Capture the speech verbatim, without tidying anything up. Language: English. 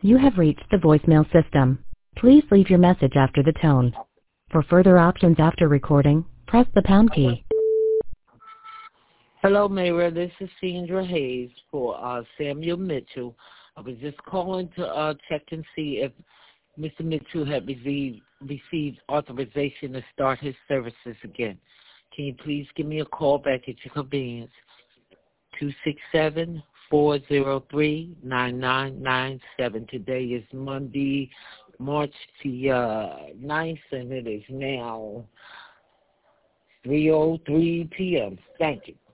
You have reached the voicemail system. Please leave your message after the tone. For further options after recording, press the pound key. Hello, Mayra. This is Sandra Hayes for uh, Samuel Mitchell. I was just calling to uh, check and see if Mister Mitchell had received, received authorization to start his services again. Can you please give me a call back at your convenience? two six seven, four zero three, nine nine nine seven. Today is Monday, March the uh, ninth, and it is now three oh three p.m. Thank you.